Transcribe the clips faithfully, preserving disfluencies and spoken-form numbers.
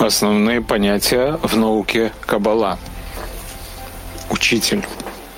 Основные понятия в науке Каббала. Учитель.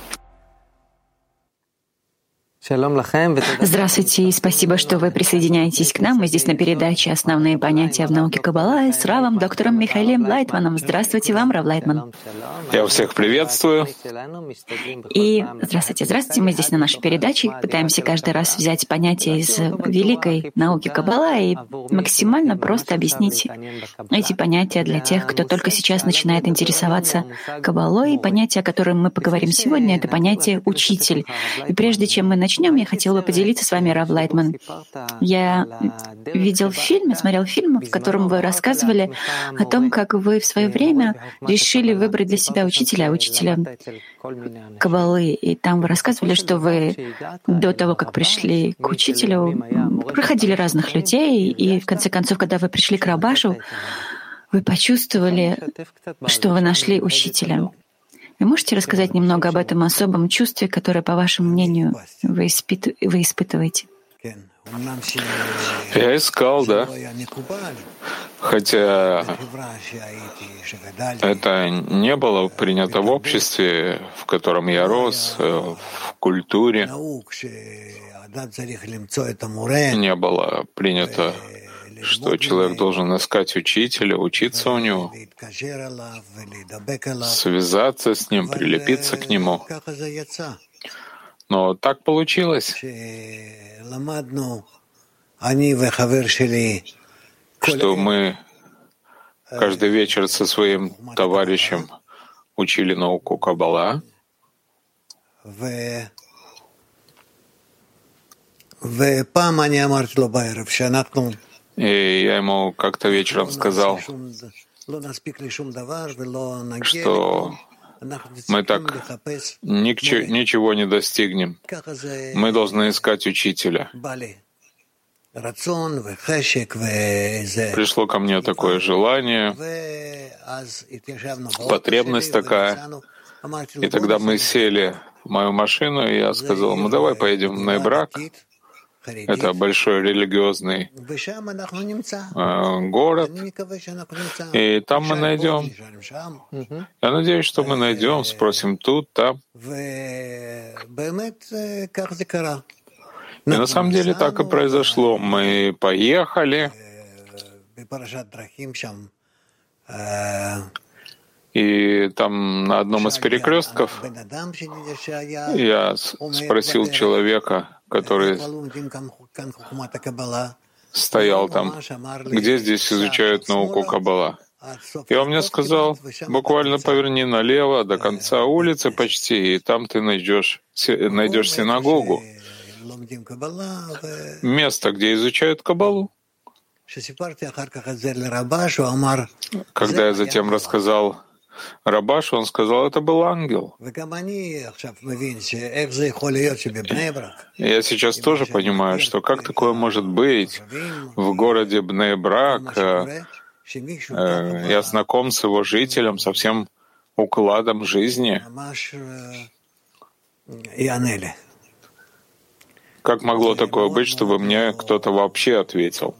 Здравствуйте и спасибо, что вы присоединяетесь к нам. Мы здесь на передаче «Основные понятия в науке Каббала» с Равом, доктором Михаилом Лайтманом. Здравствуйте вам, Рав Лайтман. Я всех приветствую. И здравствуйте, здравствуйте. Мы здесь на нашей передаче пытаемся каждый раз взять понятия из великой науки Каббала и максимально просто объяснить эти понятия для тех, кто только сейчас начинает интересоваться Каббалой. И понятие, о котором мы поговорим сегодня, — это понятие «учитель». И прежде чем мы начнем, я хотела бы поделиться с вами, Рав Лайтман. Я видел фильм, смотрел фильм, в котором вы рассказывали о том, как вы в свое время решили выбрать для себя учителя, учителя Каббалы. И там вы рассказывали, что вы до того, как пришли к учителю, проходили разных людей, и в конце концов, когда вы пришли к Рабашу, вы почувствовали, что вы нашли учителя. Вы можете рассказать немного об этом особом чувстве, которое, по вашему мнению, вы, испыт... вы испытываете? Я искал, да. Хотя это не было принято в обществе, в котором я рос, в культуре. Не было принято, что человек должен искать учителя, учиться у него, связаться с ним, прилепиться к нему. Но так получилось, что мы каждый вечер со своим товарищем учили науку Каббала, и я ему как-то вечером сказал, что мы так ничего не достигнем. Мы должны искать учителя. Пришло ко мне такое желание, потребность такая. И тогда мы сели в мою машину, и я сказал, ну давай поедем в Бней-Брак. Это большой религиозный э, город, и там мы найдем. Я надеюсь, что мы найдем, спросим тут, там. И на самом деле так и произошло. Мы поехали, и там на одном из перекрестков я спросил человека, который стоял там, где здесь изучают науку Каббала. И он мне сказал, буквально поверни налево до конца улицы почти, и там ты найдешь, найдешь синагогу, место, где изучают Каббалу. Когда я затем рассказал Рабашу, он сказал, это был ангел. Я сейчас тоже понимаю, что как такое может быть в городе Бней-Брак. Я знаком с его жителем, со всем укладом жизни. Как могло такое быть, чтобы мне кто-то вообще ответил?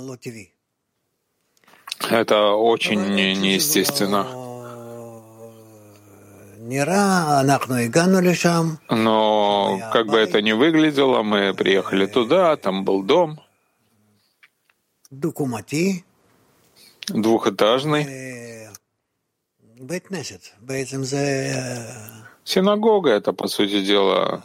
Это очень неестественно. Но как бы это ни выглядело, мы приехали туда, там был дом, двухэтажный, синагога — это, по сути дела,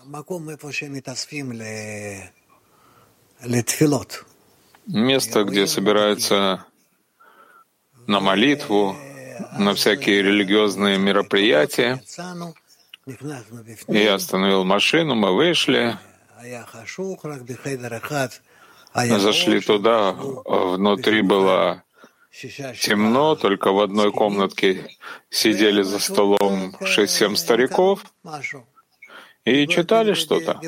место, где собираются на молитву, на всякие религиозные мероприятия. Я остановил машину, мы вышли, зашли туда, внутри было темно, только в одной комнатке сидели за столом шесть-семь стариков и читали что-то,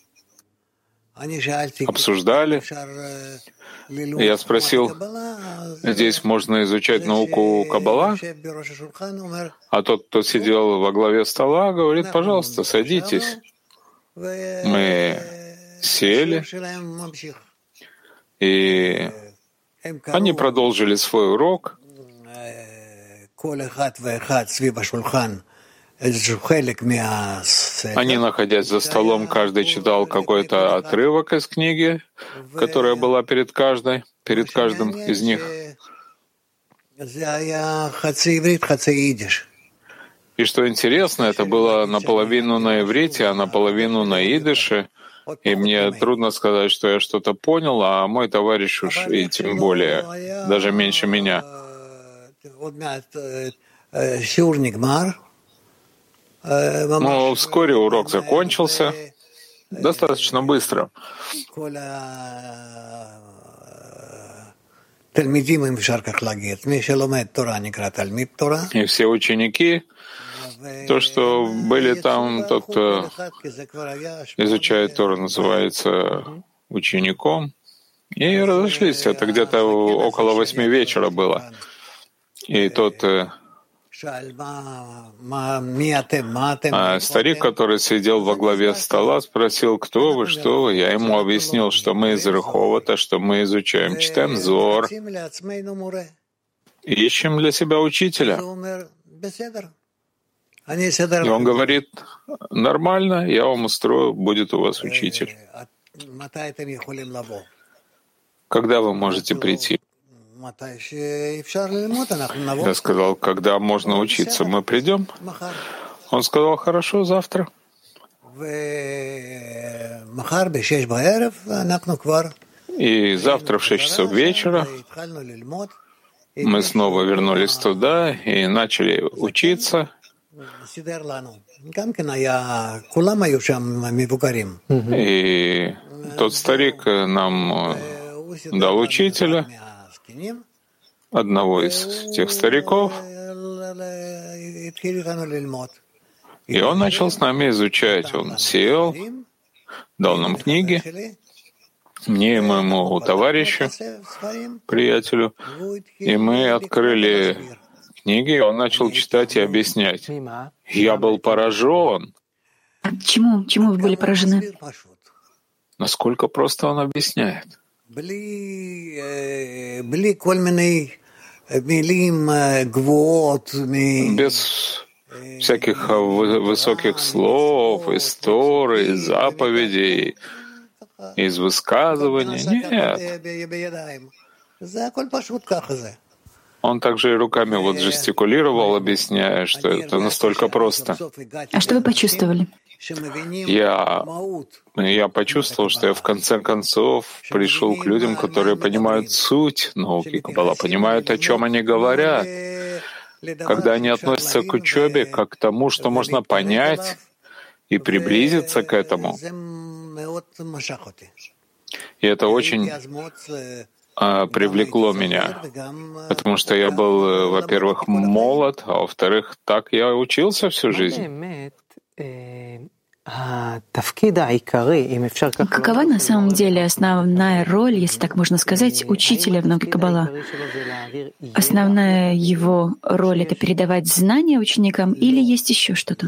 обсуждали. Я спросил, здесь можно изучать науку Каббала? А тот, кто сидел во главе стола, говорит, пожалуйста, садитесь. Мы сели, и они продолжили свой урок. Они, находясь за столом, каждый читал какой-то отрывок из книги, которая была перед каждой, перед каждым из них. И что интересно, это было наполовину на иврите, а наполовину на идыше. И мне трудно сказать, что я что-то понял, а мой товарищ уж и тем более, даже меньше меня. Но вскоре урок закончился, достаточно быстро. И все ученики, то, что были там, тот, кто изучает Тору, называется учеником, и разошлись. Это где-то около восьми вечера было. И тот а старик, который сидел во главе стола, спросил, кто вы, что вы. Я ему объяснил, что мы из Реховота, что мы изучаем, читаем Зор, ищем для себя учителя. И он говорит, нормально, я вам устрою, будет у вас учитель. Когда вы можете прийти? Я сказал, когда можно учиться, мы придем. Он сказал, хорошо, завтра. И завтра в шесть часов вечера мы снова вернулись туда и начали учиться. И тот старик нам дал учителя, одного из тех стариков, и он начал с нами изучать. Он сел, дал нам книги, мне и моему товарищу, приятелю, и мы открыли книги, и он начал читать и объяснять. Я был поражен. А чему, чему вы были поражены? Насколько просто он объясняет. Без всяких высоких слов, из Торы, из заповедей, из высказываний. Нет. Он также и руками вот жестикулировал, объясняя, что это настолько просто. А что вы почувствовали? Я, я почувствовал, что я в конце концов пришел к людям, которые понимают суть науки Каббала, понимают, о чем они говорят, когда они относятся к учебе как к тому, что можно понять и приблизиться к этому. И это очень а, привлекло меня, потому что я был, во-первых, молод, а во-вторых, так я учился всю жизнь. Какова на самом деле основная роль, если так можно сказать, учителя в науке Каббала? Основная его роль — это передавать знания ученикам или есть еще что-то?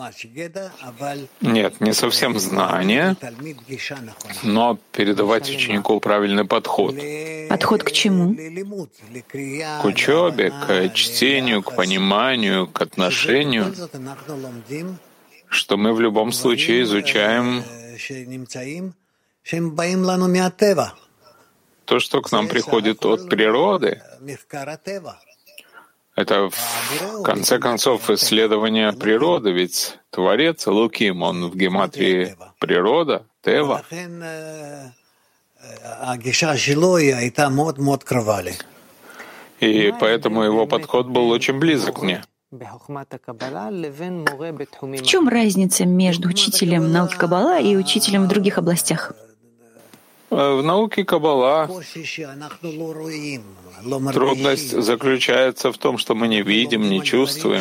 Нет, не совсем знания, но передавать ученику правильный подход. Подход к чему? К учебе, к чтению, к пониманию, к отношению, что мы в любом случае изучаем то, что к нам приходит от природы. Это, в конце концов, исследование природы, ведь Творец, Элоким, он в гематрии природа, Тева. И поэтому его подход был очень близок мне. В чем разница между учителем науки Каббала и учителем в других областях? В науке Каббала трудность заключается в том, что мы не видим, не чувствуем.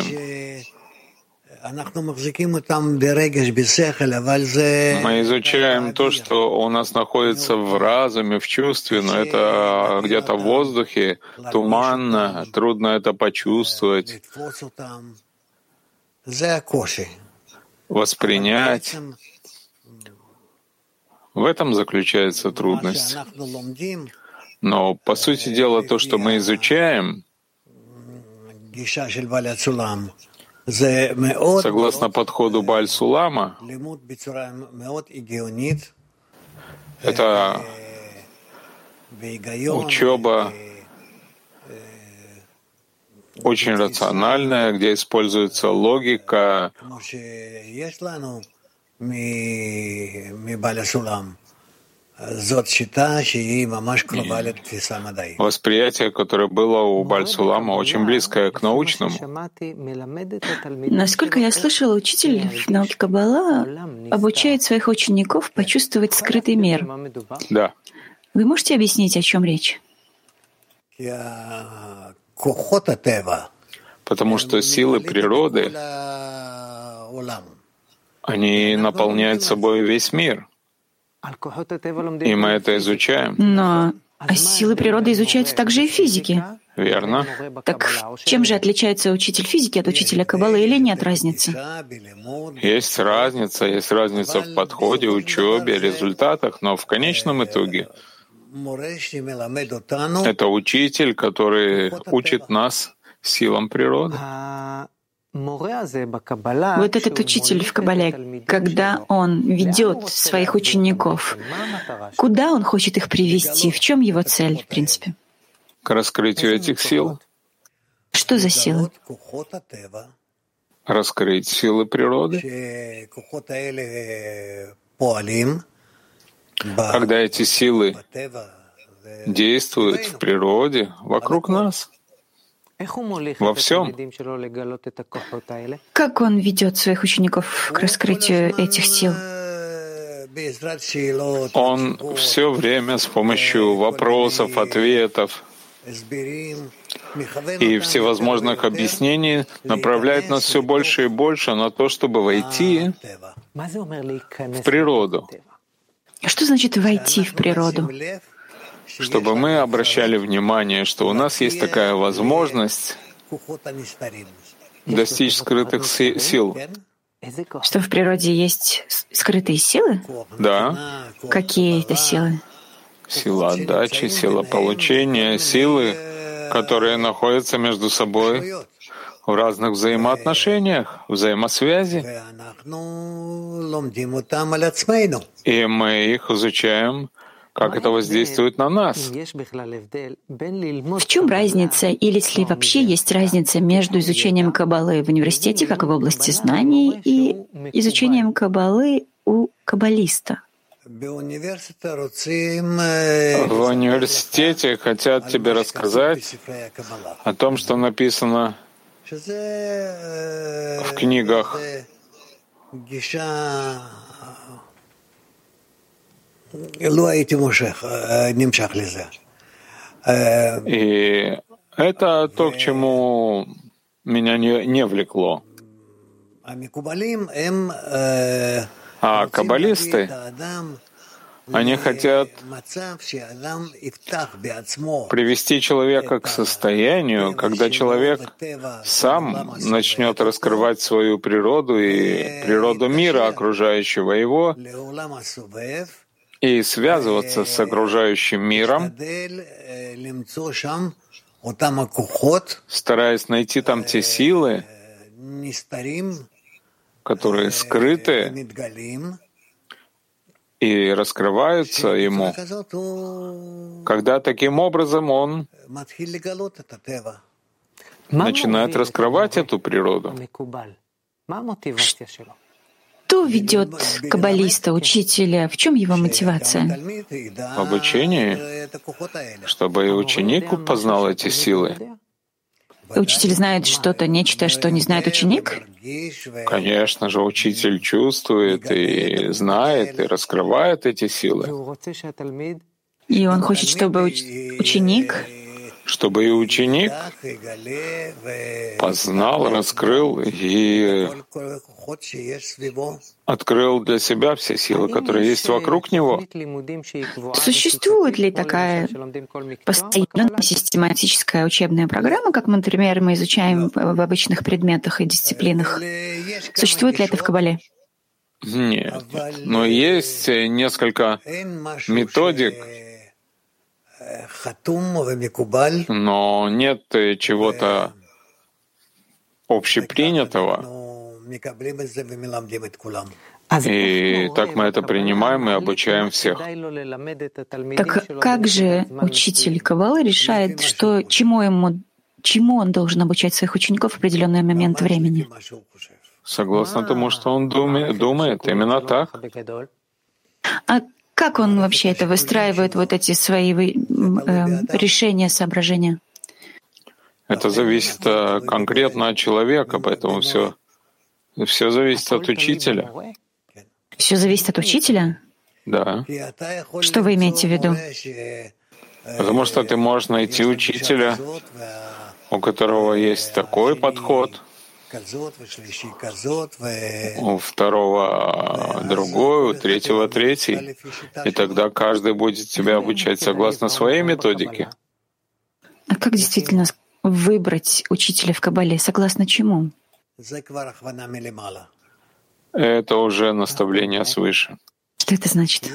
Мы изучаем то, что у нас находится в разуме, в чувстве, но это где-то в воздухе, туманно, трудно это почувствовать, воспринять. В этом заключается трудность. Но, по сути дела, то, что мы изучаем, Согласно подходу Бааль-Сулама, это учеба очень рациональная, где используется логика, восприятие, которое было у Бааль-Сулама, очень близкое к научному. Насколько я слышала, учитель в науке Каббала обучает своих учеников почувствовать скрытый мир. Да. Вы можете объяснить, о чем речь? Потому что силы природы, они наполняют собой весь мир. И мы это изучаем. Но силы природы изучаются также и в физике. Верно. Так чем же отличается учитель физики от учителя Каббалы или нет разницы? Есть разница, есть разница в подходе, учебе, результатах, но в конечном итоге это учитель, который учит нас силам природы. Вот этот учитель в Каббале, когда он ведет своих учеников, куда он хочет их привести? В чем его цель, в принципе? К раскрытию этих сил. Что за силы? Раскрыть силы природы. Когда эти силы действуют в природе, вокруг нас, во всем. Как он ведет своих учеников к раскрытию этих сил? Он все время с помощью вопросов, ответов и всевозможных объяснений направляет нас все больше и больше на то, чтобы войти в природу. Что значит «войти в природу»? Чтобы мы обращали внимание, что у нас есть такая возможность достичь скрытых сил. Что в природе есть скрытые силы? Да. Какие это силы? Сила отдачи, сила получения, силы, которые находятся между собой в разных взаимоотношениях, взаимосвязи. И мы их изучаем, как это воздействует на нас. В чем разница, или если вообще есть разница между изучением Каббалы в университете, как в области знаний, и изучением Каббалы у каббалиста? В университете хотят тебе рассказать о том, что написано в книгах. И это то, к чему меня не, не влекло. А каббалисты, они хотят привести человека к состоянию, когда человек сам начнет раскрывать свою природу и природу мира, окружающего его, и связываться с окружающим миром, стараясь найти там те силы, которые скрыты и раскрываются ему, когда таким образом он начинает раскрывать эту природу. Что ведет каббалиста, учителя? В чем его мотивация? В обучении, чтобы и ученик познал эти силы. Учитель знает что-то, нечто, что не знает ученик? Конечно же, учитель чувствует и знает, и раскрывает эти силы. И он хочет, чтобы уч- ученик чтобы и ученик познал, раскрыл и открыл для себя все силы, которые есть вокруг него. Существует ли такая постоянная систематическая учебная программа, как, например, мы изучаем в обычных предметах и дисциплинах? Существует ли это в Каббале? Нет. Но есть несколько методик, но нет чего-то общепринятого, и так мы это принимаем и обучаем всех. Так как же учитель Каббалы решает, что чему ему, чему он должен обучать своих учеников в определенный момент времени? Согласно тому, что он думает, думает именно так. А как он вообще это выстраивает, вот эти свои э, решения, соображения? Это зависит конкретно от человека, поэтому все, все зависит от учителя. Все зависит от учителя? Да. Что вы имеете в виду? Потому что ты можешь найти учителя, у которого есть такой подход, у второго другой, у третьего третий, и тогда каждый будет тебя обучать согласно своей методике. А как действительно выбрать учителя в Каббале? Согласно чему? Это уже наставление свыше. Что это значит?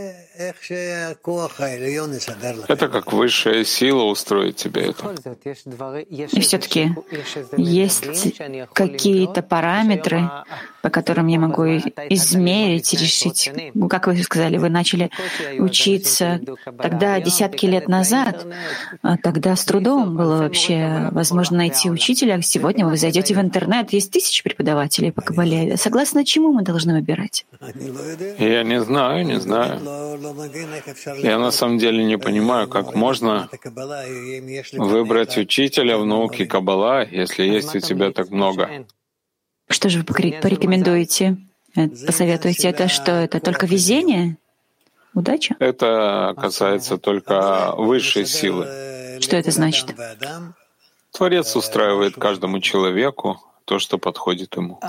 Это как высшая сила устроит тебе это. И все-таки есть какие-то параметры, по которым я могу измерить и решить. Как вы сказали, вы начали учиться тогда, десятки лет назад, а тогда с трудом было вообще возможно найти учителя. Сегодня вы зайдете в интернет, есть тысячи преподавателей по Каббале. Согласно чему мы должны выбирать? Я не знаю, не знаю. Я на самом деле не понимаю, как можно выбрать учителя в науке Каббала, если есть у тебя так много. Что же вы порекомендуете, посоветуете? Это что, это только везение? Удача? Это касается только высшей силы. Что это значит? Творец устраивает каждому человеку то, что подходит ему.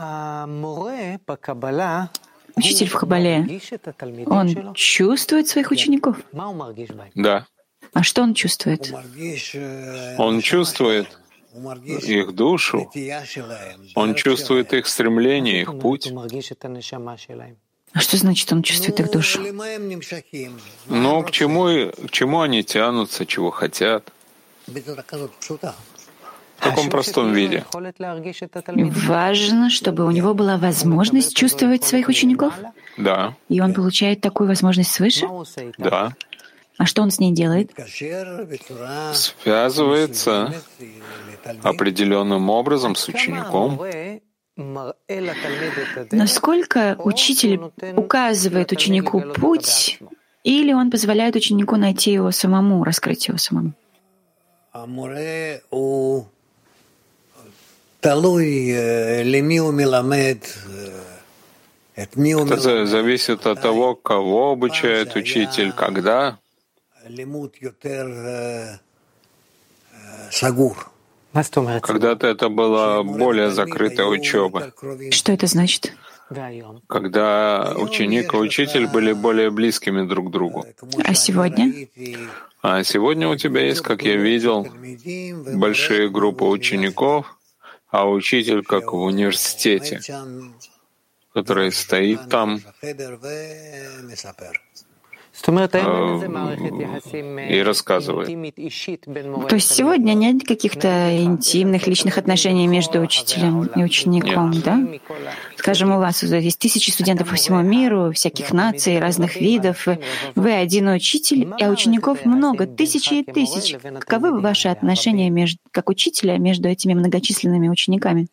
Учитель в Каббале, он чувствует своих учеников? Да. А что он чувствует? Он чувствует их душу, он чувствует их стремление, их путь. А что значит он чувствует их душу? Ну, к чему, к чему они тянутся, чего хотят? В таком простом виде. Важно, чтобы у него была возможность чувствовать своих учеников? Да. И он получает такую возможность свыше? Да. А что он с ней делает? Связывается определенным образом с учеником. Насколько учитель указывает ученику путь, или он позволяет ученику найти его самому, раскрыть его самому? Это зависит от того, кого обучает учитель, когда. Когда-то это была более закрытая учеба. Что это значит? Когда ученик и учитель были более близкими друг к другу. А сегодня? А сегодня у тебя есть, как я видел, большие группы учеников, а учитель как в университете, который стоит там и рассказывает. То есть сегодня нет каких-то интимных личных отношений между учителем и учеником, нет. Да? Скажем, у вас есть тысячи студентов по всему миру, всяких наций, разных видов. Вы один учитель, а учеников много, тысячи и тысячи. Каковы ваши отношения между, как учителя между этими многочисленными учениками?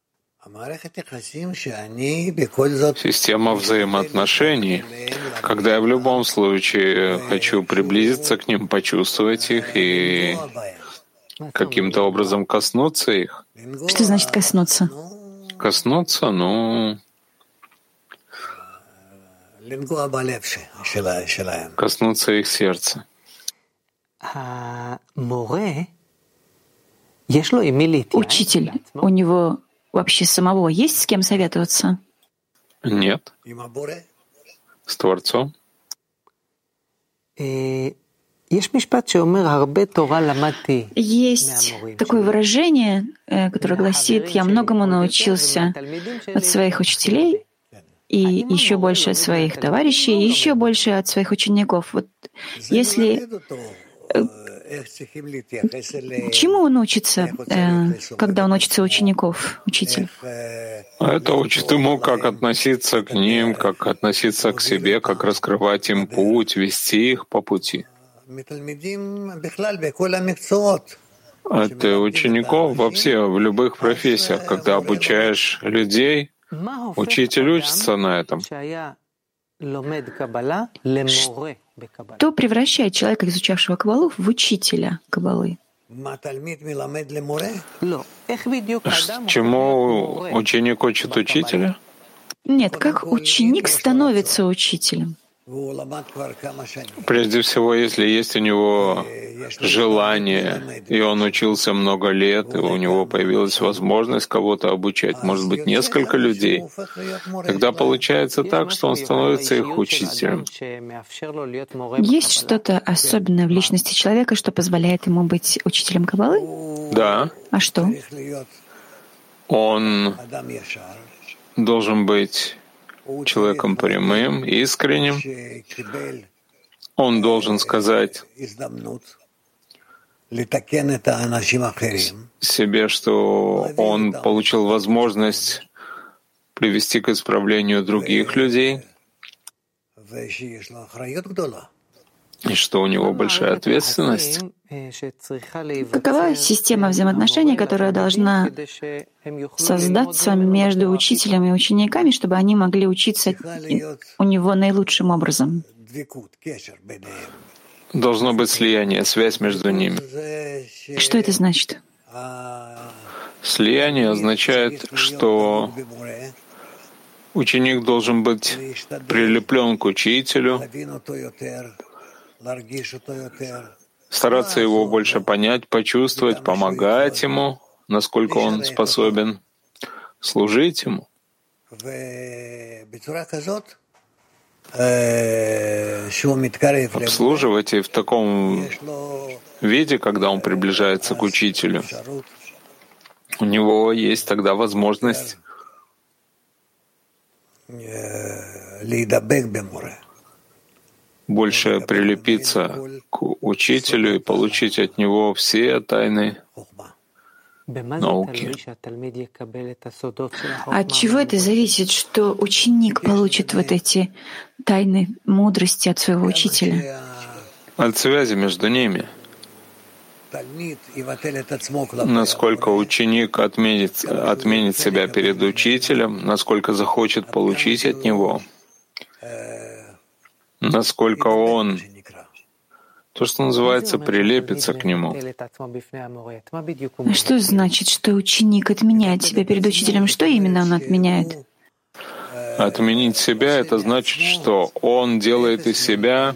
Система взаимоотношений, когда я в любом случае хочу приблизиться к ним, почувствовать их и каким-то образом коснуться их. Что значит коснуться? Коснуться, ну... коснуться их сердца. Учитель, у него вообще самого есть с кем советоваться? Нет. С Творцом. Есть такое выражение, которое гласит: «Я многому научился от своих учителей, и еще больше от своих товарищей, и еще больше от своих учеников». Вот если чему он учится, когда он учится учеников, учитель? Это учит ему, как относиться к ним, как относиться к себе, как раскрывать им путь, вести их по пути. Это учеников во все, в любых профессиях. Когда обучаешь людей, учитель учится на этом. Что превращает человека, изучавшего Каббалу, в учителя Каббалы? Чему ученик учит учителя? Нет, как ученик становится учителем? Прежде всего, если есть у него желание, и он учился много лет, и у него появилась возможность кого-то обучать, может быть, несколько людей, тогда получается так, что он становится их учителем. Есть что-то особенное в личности человека, что позволяет ему быть учителем Каббалы? Да. А что? Он должен быть человеком прямым, искренним. Он должен сказать себе, что он получил возможность привести к исправлению других людей, и что у него большая ответственность. Какова система взаимоотношений, которая должна создаться между учителем и учениками, чтобы они могли учиться у него наилучшим образом? Должно быть слияние, связь между ними. Что это значит? Слияние означает, что ученик должен быть прилеплен к учителю, стараться его больше понять, почувствовать, помогать ему, насколько он способен, служить ему. Обслуживать и в таком виде, когда он приближается к учителю, у него есть тогда возможность больше прилепиться к учителю и получить от него все тайны науки. От чего это зависит, что ученик получит вот эти тайны мудрости от своего учителя? От связи между ними. Насколько ученик отменит, отменит себя перед учителем, насколько захочет получить от него, насколько он, то, что называется, прилепится к нему. А что значит, что ученик отменяет себя перед учителем? Что именно он отменяет? Отменить себя — это значит, что он делает из себя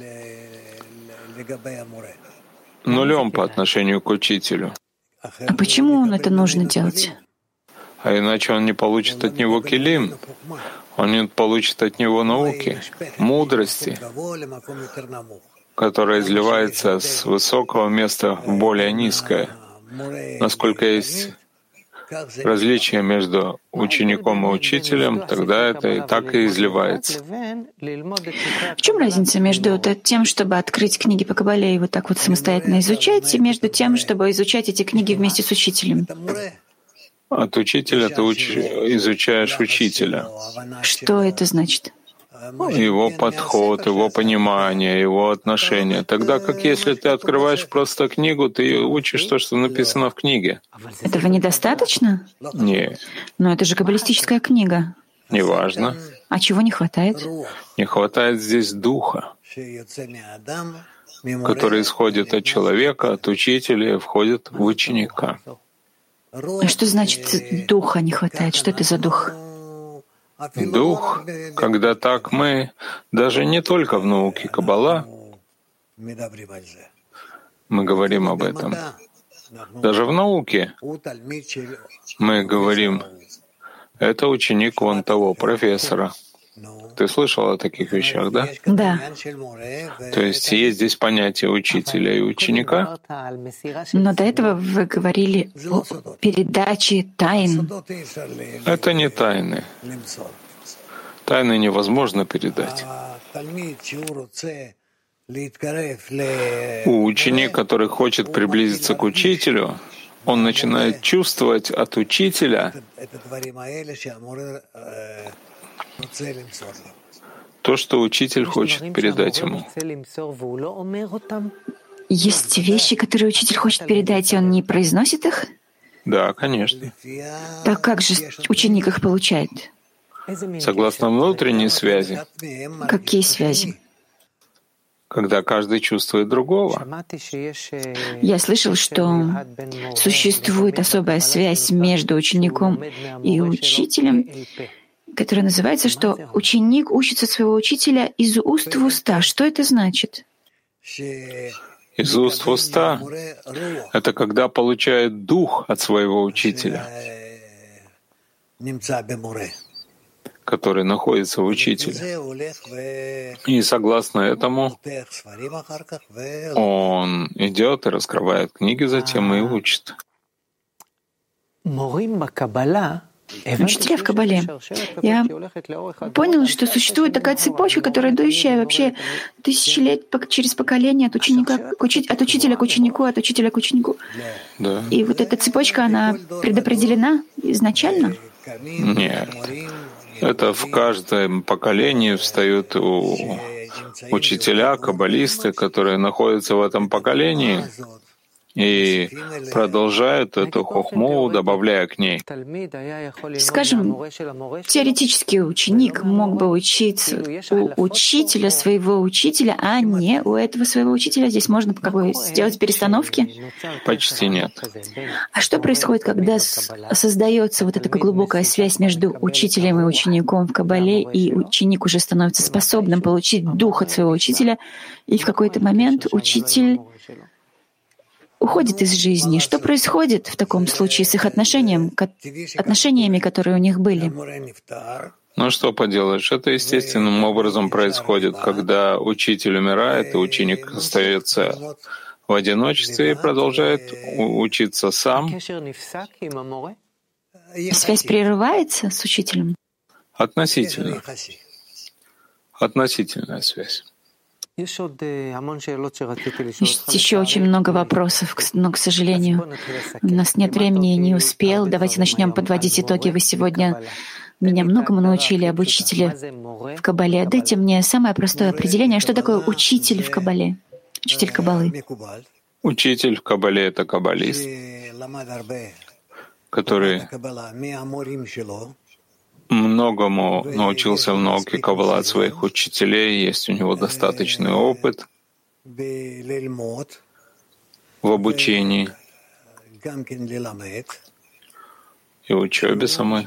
нулем по отношению к учителю. А почему он это нужно делать? А иначе он не получит от него килим, он не получит от него науки, мудрости, которая изливается с высокого места в более низкое. Насколько есть различие между учеником и учителем, тогда это и так и изливается. В чем разница между тем, чтобы открыть книги по Каббале и вот так вот самостоятельно изучать, и между тем, чтобы изучать эти книги вместе с учителем? От учителя ты уч... изучаешь учителя. Что это значит? Его подход, его понимание, его отношение. Тогда как если ты открываешь просто книгу, ты учишь то, что написано в книге. Этого недостаточно? Нет. Но это же каббалистическая книга. Неважно. А чего не хватает? Не хватает здесь духа, который исходит от человека, от учителя и входит в ученика. А что значит духа не хватает? Что это за дух? Дух, когда так мы, даже не только в науке Каббала, мы говорим об этом. Даже в науке мы говорим, это ученик вон того профессора. Ты слышал о таких вещах, да? Да. То есть есть здесь понятие учителя и ученика. Но до этого вы говорили о передаче тайн. Это не тайны. Тайны невозможно передать. Ученик, который хочет приблизиться к учителю, он начинает чувствовать от учителя то, что учитель хочет передать ему. Есть вещи, которые учитель хочет передать, и он не произносит их? Да, конечно. Так как же ученик их получает? Согласно внутренней связи. Какие связи? Когда каждый чувствует другого. Я слышал, что существует особая связь между учеником и учителем, которая называется, что ученик учится своего учителя из уст в уста. Что это значит? Из уст в уста — это когда получает дух от своего учителя, который находится в учителе. И согласно этому он идет и раскрывает книги, затем и учит. Учителя в Кабале. Я понял, что существует такая цепочка, которая идущая вообще тысячи лет через поколение от ученика к учи... от учителя к ученику, от учителя к ученику. Да. И вот эта цепочка, она предопределена изначально? Нет. Это в каждом поколении встают у учителя, каббалисты, которые находятся в этом поколении и продолжают эту хохму, добавляя к ней. Скажем, теоретически ученик мог бы учиться у учителя своего учителя, а не у этого своего учителя. Здесь можно как бы сделать перестановки? Почти нет. А что происходит, когда создается вот эта глубокая связь между учителем и учеником в Кабале, и ученик уже становится способным получить дух от своего учителя, и в какой-то момент учитель уходит из жизни? Что происходит в таком случае с их отношением, отношениями, которые у них были? Ну что поделаешь, это естественным образом происходит, когда учитель умирает, и ученик остается в одиночестве и продолжает учиться сам. Связь прерывается с учителем? Относительно. Относительная связь. Есть еще очень много вопросов, но, к сожалению, у нас нет времени и не успел. Давайте начнем подводить итоги. Вы сегодня меня многому научили об учителе в Кабале. Дайте мне самое простое определение, что такое учитель в Кабале, учитель Кабалы. Учитель в Кабале — это каббалист, который многому научился в науке Каббала от своих учителей, есть у него достаточный опыт в обучении и учебе самой.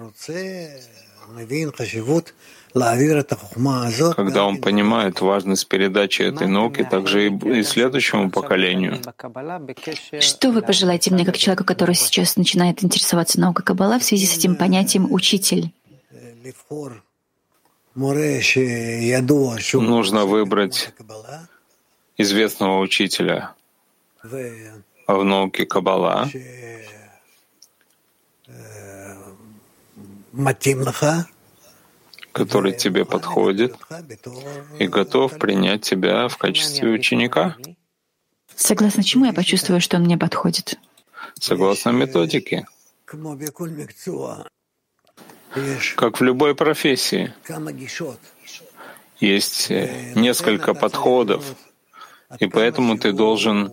Когда он понимает важность передачи этой науки также и следующему поколению. Что вы пожелаете мне, как человеку, который сейчас начинает интересоваться наукой Каббала в связи с этим понятием «учитель»? Нужно выбрать известного учителя в науке Каббала, который тебе подходит и готов принять тебя в качестве ученика. Согласно чему я почувствую, что он мне подходит? Согласно методике. Как в любой профессии. Есть несколько подходов, и поэтому ты должен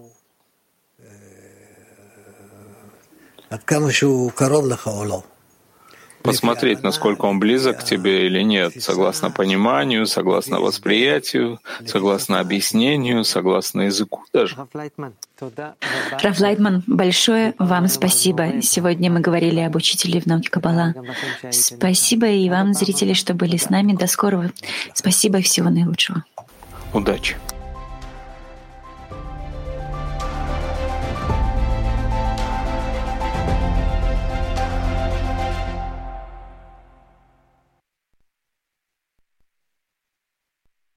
посмотреть, насколько он близок к тебе или нет, согласно пониманию, согласно восприятию, согласно объяснению, согласно языку даже. Рав Лайтман, большое вам спасибо. Сегодня мы говорили об учителе в науке Каббала. Спасибо и вам, зрители, что были с нами. До скорого. Спасибо и всего наилучшего. Удачи.